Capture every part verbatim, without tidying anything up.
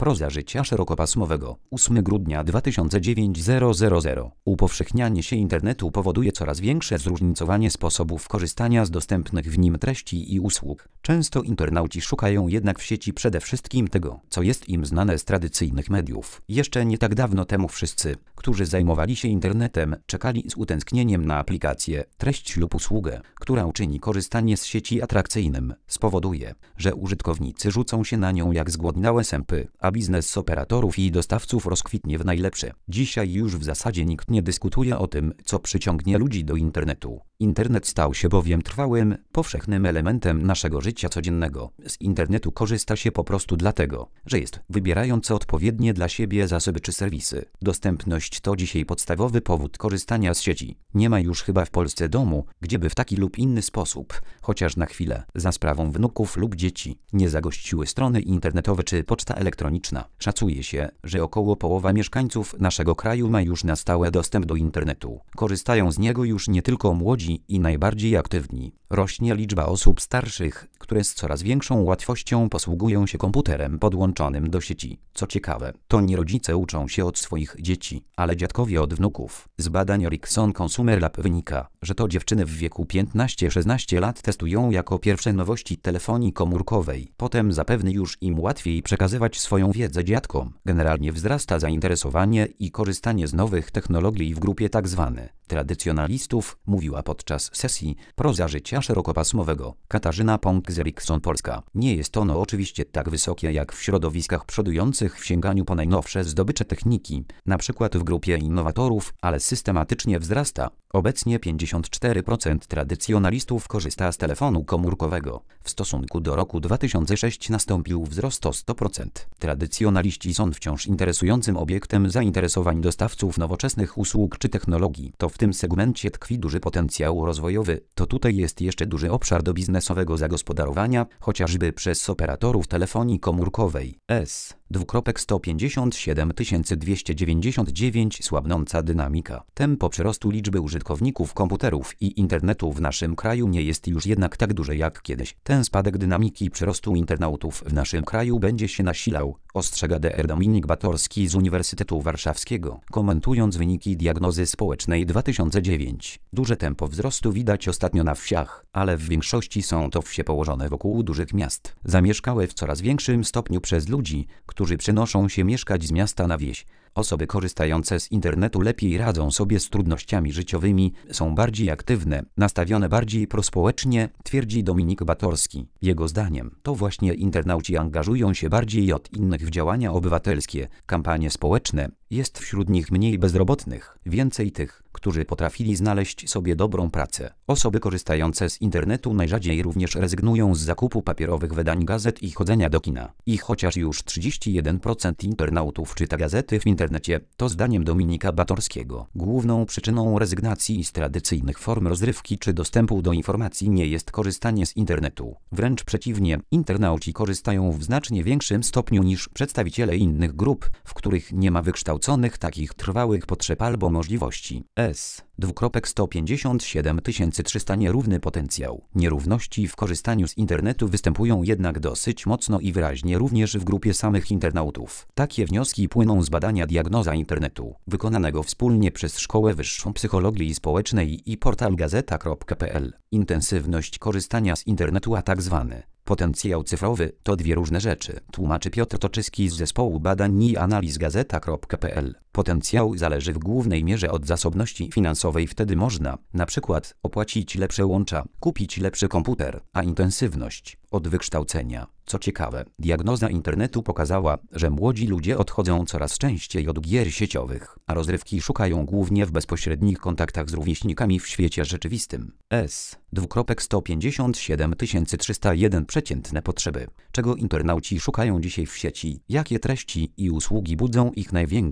Proza życia szerokopasmowego. ósmego grudnia dwa tysiące dziewiątego. Upowszechnianie się internetu powoduje coraz większe zróżnicowanie sposobów korzystania z dostępnych w nim treści i usług. Często internauci szukają jednak w sieci przede wszystkim tego, co jest im znane z tradycyjnych mediów. Jeszcze nie tak dawno temu wszyscy, którzy zajmowali się internetem, czekali z utęsknieniem na aplikację, treść lub usługę, która uczyni korzystanie z sieci atrakcyjnym. Spowoduje, że użytkownicy rzucą się na nią jak zgłodniałe sępy, a biznes operatorów i dostawców rozkwitnie w najlepsze. Dzisiaj już w zasadzie nikt nie dyskutuje o tym, co przyciągnie ludzi do internetu. Internet stał się bowiem trwałym, powszechnym elementem naszego życia codziennego. Z internetu korzysta się po prostu dlatego, że jest, wybierając odpowiednie dla siebie zasoby czy serwisy. Dostępność to dzisiaj podstawowy powód korzystania z sieci. Nie ma już chyba w Polsce domu, gdzieby w taki lub inny sposób, chociaż na chwilę, za sprawą wnuków lub dzieci, nie zagościły strony internetowe czy poczta elektroniczna. Szacuje się, że około połowa mieszkańców naszego kraju ma już na stałe dostęp do internetu. Korzystają z niego już nie tylko młodzi i najbardziej aktywni. Rośnie liczba osób starszych, które z coraz większą łatwością posługują się komputerem podłączonym do sieci. Co ciekawe, to nie rodzice uczą się od swoich dzieci, ale dziadkowie od wnuków. Z badań Ericsson Consumer Lab wynika, że to dziewczyny w wieku piętnaście szesnaście lat testują jako pierwsze nowości telefonii komórkowej. Potem zapewne już im łatwiej przekazywać swoją wiedzę dziadkom. Generalnie wzrasta zainteresowanie i korzystanie z nowych technologii w grupie tzw. tradycjonalistów, mówiła podczas sesji Proza życia szerokopasmowego Katarzyna Pąk z Ericsson Polska. Nie jest ono oczywiście tak wysokie jak w środowiskach przodujących w sięganiu po najnowsze zdobycze techniki, na przykład w grupie innowatorów, ale systematycznie wzrasta. Obecnie pięćdziesiąt cztery procent tradycjonalistów korzysta z telefonu komórkowego. W stosunku do roku dwa tysiące szóstego nastąpił wzrost o sto procent. Tradycjonaliści są wciąż interesującym obiektem zainteresowań dostawców nowoczesnych usług czy technologii. To w tym segmencie tkwi duży potencjał rozwojowy. To tutaj jest jeszcze duży obszar do biznesowego zagospodarowania, chociażby przez operatorów telefonii komórkowej. S. sto pięćdziesiąt siedem tysięcy dwieście dziewięćdziesiąt dziewięć Słabnąca dynamika. Tempo przyrostu liczby użytkowników komputerów i internetu w naszym kraju nie jest już jednak tak duże jak kiedyś. Ten spadek dynamiki przyrostu internautów w naszym kraju będzie się nasilał, ostrzega dr Dominik Batorski z Uniwersytetu Warszawskiego, komentując wyniki diagnozy społecznej dwa tysiące dziewięć. Duże tempo wzrostu widać ostatnio na wsiach, ale w większości są to wsie położone wokół dużych miast, zamieszkałe w coraz większym stopniu przez ludzi, którzy przenoszą się mieszkać z miasta na wieś. Osoby korzystające z internetu lepiej radzą sobie z trudnościami życiowymi, są bardziej aktywne, nastawione bardziej prospołecznie, twierdzi Dominik Batorski. Jego zdaniem to właśnie internauci angażują się bardziej od innych w działania obywatelskie, kampanie społeczne. Jest wśród nich mniej bezrobotnych, więcej tych, którzy potrafili znaleźć sobie dobrą pracę. Osoby korzystające z internetu najrzadziej również rezygnują z zakupu papierowych wydań gazet i chodzenia do kina. I chociaż już trzydzieści jeden procent internautów czyta gazety w internecie, to zdaniem Dominika Batorskiego główną przyczyną rezygnacji z tradycyjnych form rozrywki czy dostępu do informacji nie jest korzystanie z internetu. Wręcz przeciwnie, internauci korzystają w znacznie większym stopniu niż przedstawiciele innych grup, w których nie ma wykształconych takich trwałych potrzeb albo możliwości. S. sto pięćdziesiąt siedem tysięcy trzysta Nierówny potencjał. Nierówności w korzystaniu z internetu występują jednak dosyć mocno i wyraźnie również w grupie samych internautów. Takie wnioski płyną z badania Diagnoza internetu, wykonanego wspólnie przez Szkołę Wyższą Psychologii Społecznej i portal gazeta kropka pe el. Intensywność korzystania z internetu a tak zwany potencjał cyfrowy to dwie różne rzeczy, tłumaczy Piotr Toczyski z zespołu badań i analiz gazeta kropka pe el. Potencjał zależy w głównej mierze od zasobności finansowej, wtedy można, na przykład, opłacić lepsze łącza, kupić lepszy komputer, a intensywność od wykształcenia. Co ciekawe, diagnoza internetu pokazała, że młodzi ludzie odchodzą coraz częściej od gier sieciowych, a rozrywki szukają głównie w bezpośrednich kontaktach z rówieśnikami w świecie rzeczywistym. S. sto pięćdziesiąt siedem tysięcy trzysta jeden Przeciętne potrzeby. Czego internauci szukają dzisiaj w sieci? Jakie treści i usługi budzą ich największe zainteresowanie?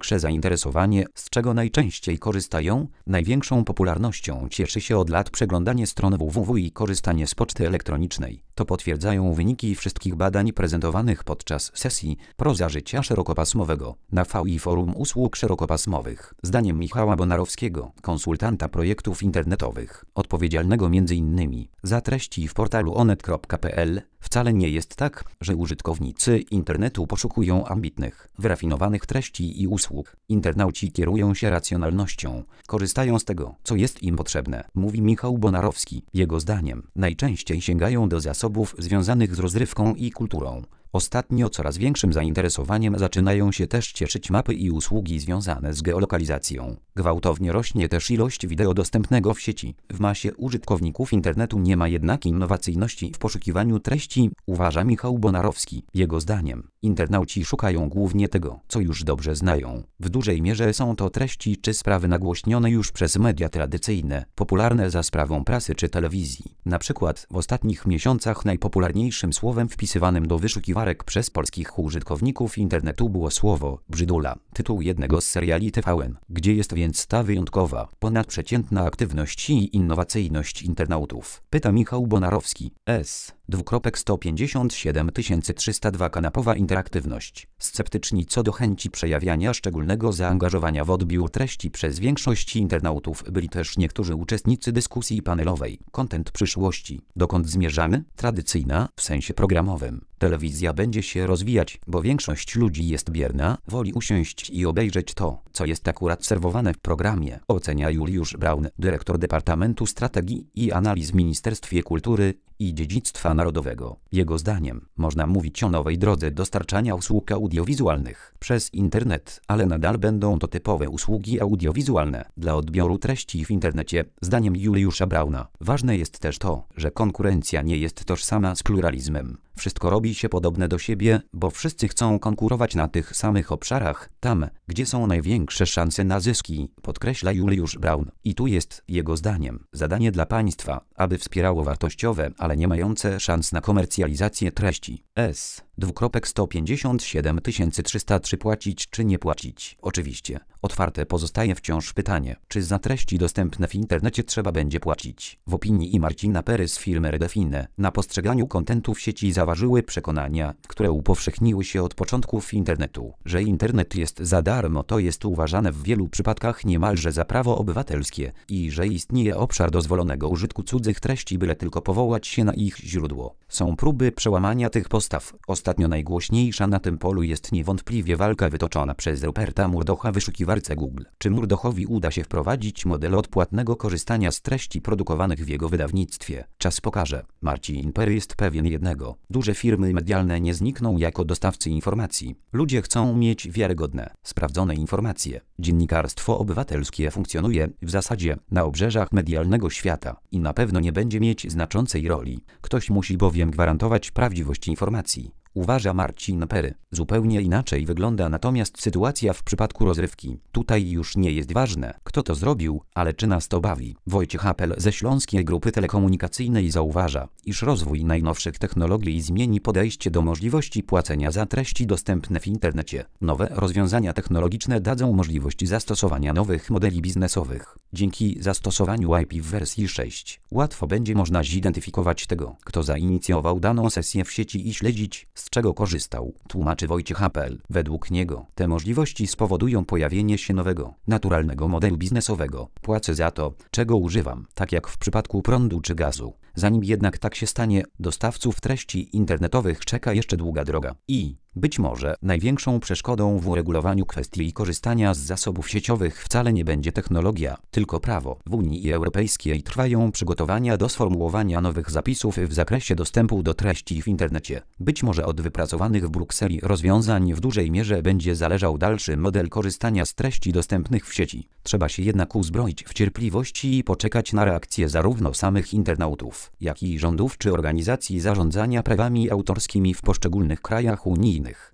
zainteresowanie, z czego najczęściej korzystają? Największą popularnością cieszy się od lat przeglądanie stron www i korzystanie z poczty elektronicznej. To potwierdzają wyniki wszystkich badań prezentowanych podczas sesji Proza życia szerokopasmowego na V I Forum Usług Szerokopasmowych. Zdaniem Michała Bonarowskiego, konsultanta projektów internetowych, odpowiedzialnego między innymi za treści w portalu onet kropka p l, wcale nie jest tak, że użytkownicy internetu poszukują ambitnych, wyrafinowanych treści i usług. Internauci kierują się racjonalnością, korzystają z tego, co jest im potrzebne, mówi Michał Bonarowski. Jego zdaniem najczęściej sięgają do zasobów związanych z rozrywką i kulturą. Ostatnio coraz większym zainteresowaniem zaczynają się też cieszyć mapy i usługi związane z geolokalizacją. Gwałtownie rośnie też ilość wideo dostępnego w sieci. W masie użytkowników internetu nie ma jednak innowacyjności w poszukiwaniu treści, uważa Michał Bonarowski. Jego zdaniem internauci szukają głównie tego, co już dobrze znają. W dużej mierze są to treści czy sprawy nagłośnione już przez media tradycyjne, popularne za sprawą prasy czy telewizji. Na przykład w ostatnich miesiącach najpopularniejszym słowem wpisywanym do wyszukiwarek przez polskich użytkowników internetu było słowo brzydula, tytuł jednego z seriali T V N. Gdzie jest więc ta wyjątkowa, ponadprzeciętna aktywność i innowacyjność internautów? Pyta Michał Bonarowski. S. Dwukropek sto pięćdziesiąt siedem tysięcy trzysta dwa Kanapowa interaktywność. Sceptyczni co do chęci przejawiania szczególnego zaangażowania w odbiór treści przez większość internautów byli też niektórzy uczestnicy dyskusji panelowej. Content przyszłości. Dokąd zmierzamy? Tradycyjna, w sensie programowym. Telewizja będzie się rozwijać, bo większość ludzi jest bierna, woli usiąść i obejrzeć to, co jest akurat serwowane w programie, ocenia Juliusz Braun, dyrektor Departamentu Strategii i Analiz w Ministerstwie Kultury i Dziedzictwa Narodowego. Jego zdaniem można mówić o nowej drodze dostarczania usług audiowizualnych przez internet, ale nadal będą to typowe usługi audiowizualne dla odbioru treści w internecie. Zdaniem Juliusza Brauna ważne jest też to, że konkurencja nie jest tożsama z pluralizmem. Wszystko robi się podobne do siebie, bo wszyscy chcą konkurować na tych samych obszarach, tam, gdzie są największe szanse na zyski, podkreśla Juliusz Braun. I tu jest, jego zdaniem, zadanie dla państwa, aby wspierało wartościowe, ale nie mające szans na komercjalizację treści. S. Dwukropek sto pięćdziesiąt siedem tysięcy trzysta trzy Płacić czy nie płacić? Oczywiście. Otwarte pozostaje wciąż pytanie, czy za treści dostępne w internecie trzeba będzie płacić. W opinii i Marcina Pery z firmy Redefine, na postrzeganiu kontentu w sieci zaważyły przekonania, które upowszechniły się od początków internetu, że internet jest za darmo. To jest uważane w wielu przypadkach niemalże za prawo obywatelskie i że istnieje obszar dozwolonego użytku cudzych treści, byle tylko powołać się na ich źródło. Są próby przełamania tych postaw. Ostatnio najgłośniejsza na tym polu jest niewątpliwie walka wytoczona przez Ruperta Murdocha w wyszukiwarce Google. Czy Murdochowi uda się wprowadzić model odpłatnego korzystania z treści produkowanych w jego wydawnictwie? Czas pokaże. Marcin Pery jest pewien jednego. Duże firmy medialne nie znikną jako dostawcy informacji. Ludzie chcą mieć wiarygodne, sprawdzone informacje. Dziennikarstwo obywatelskie funkcjonuje w zasadzie na obrzeżach medialnego świata i na pewno nie będzie mieć znaczącej roli. Ktoś musi bowiem gwarantować prawdziwość informacji. Uważa Marcin Pery. Zupełnie inaczej wygląda natomiast sytuacja w przypadku rozrywki. Tutaj już nie jest ważne, kto to zrobił, ale czy nas to bawi. Wojciech Apel ze Śląskiej Grupy Telekomunikacyjnej zauważa, iż rozwój najnowszych technologii zmieni podejście do możliwości płacenia za treści dostępne w internecie. Nowe rozwiązania technologiczne dadzą możliwość zastosowania nowych modeli biznesowych. Dzięki zastosowaniu I P w wersji sześć łatwo będzie można zidentyfikować tego, kto zainicjował daną sesję w sieci i śledzić, z czego korzystał, tłumaczy Wojciech Apel. Według niego te możliwości spowodują pojawienie się nowego, naturalnego modelu biznesowego. Płacę za to, czego używam, tak jak w przypadku prądu czy gazu. Zanim jednak tak się stanie, dostawców treści internetowych czeka jeszcze długa droga. I być może największą przeszkodą w uregulowaniu kwestii korzystania z zasobów sieciowych wcale nie będzie technologia, tylko prawo. W Unii Europejskiej trwają przygotowania do sformułowania nowych zapisów w zakresie dostępu do treści w internecie. Być może od wypracowanych w Brukseli rozwiązań w dużej mierze będzie zależał dalszy model korzystania z treści dostępnych w sieci. Trzeba się jednak uzbroić w cierpliwość i poczekać na reakcję zarówno samych internautów, jak i rządów czy organizacji zarządzania prawami autorskimi w poszczególnych krajach unijnych.